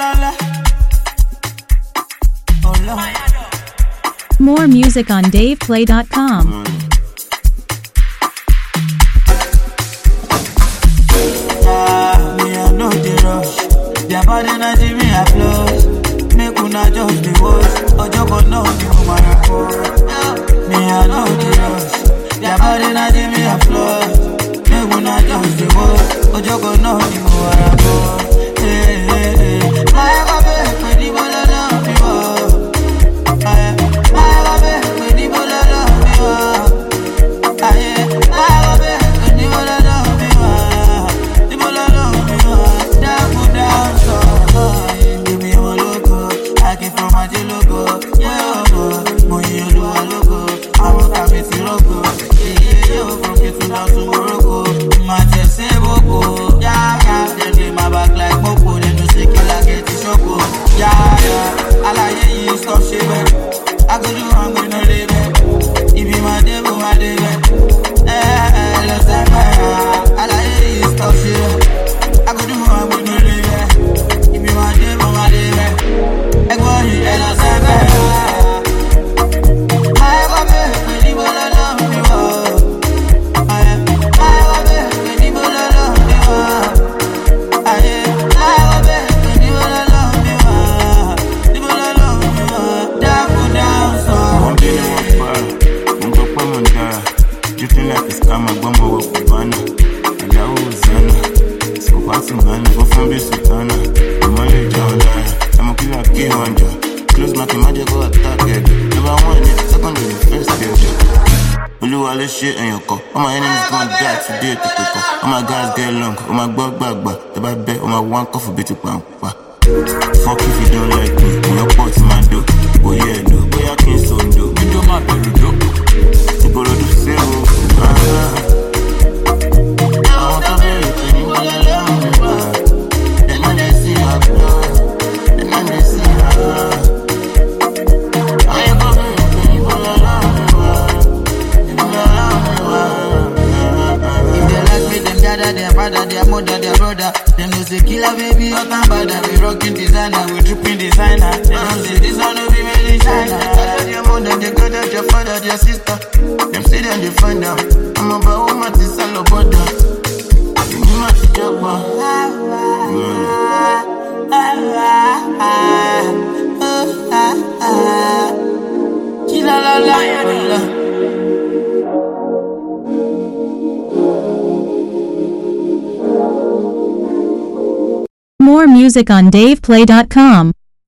More music on DavePlay.com. Me I know the rush. Their body na give me applause. Make una just the watch. Ojogo no the woman I call. Me I know the rush. Their body na give me applause. Make una just the watch. Ojogo no the woman I call. Hey hey hey. My baby, when you wanna love me more. My baby, when you wanna love me more. My baby, when you wanna love me more. Shit in your car. All my enemies gon' die today to pick up. All my guys get long. All my bug. The bad bet. All my one coffee bitch up. Fuck if you don't like me. When your pot in my door. Oh yeah, no. Boy, I can't so do. You do my baby do. You go to the zero. I want to be with you. But I love me. Then I see her blood. Then I see her. I ain't gonna be with you. But I love me. Their father, their mother, their brother. Them no say killer baby, hot and bad. We rockin' designer, we dripping designer. They don't say this one no be made in China. I got your mother, they got out your father, their sister. Them say them they find out. I'm about woman to sell a border. You know what to talk about. Killer la la la. More music on DavePlay.com.